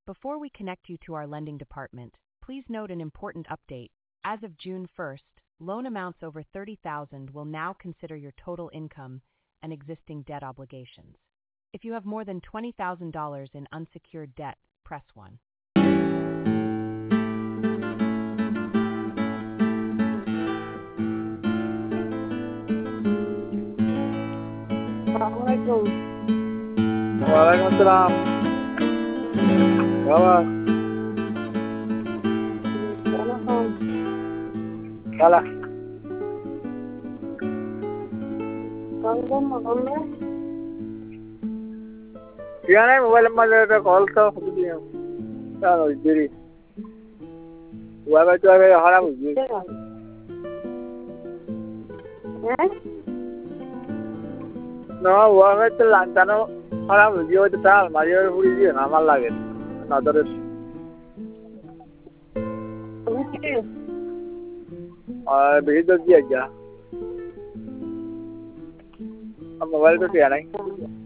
Before we connect you to our lending department, please note an important update. As of June 1st, loan amounts over $30,000 will now consider your total income and existing debt obligations. If you have more than $20,000 in unsecured debt, press 1. Assalamualaikum. Waalaikumsalam. Kawan, Waalaikumsalam. kalah. Kamu makamnya? Dia ni mobile mana call tu dia. Tahu jadi. Wah, tu ada haram je. No, wah, tu lantaran haram je. Itu tak, Mario pun dia nama lagi. Nader. भेज दो दिया क्या अब mobile तो क्या नहीं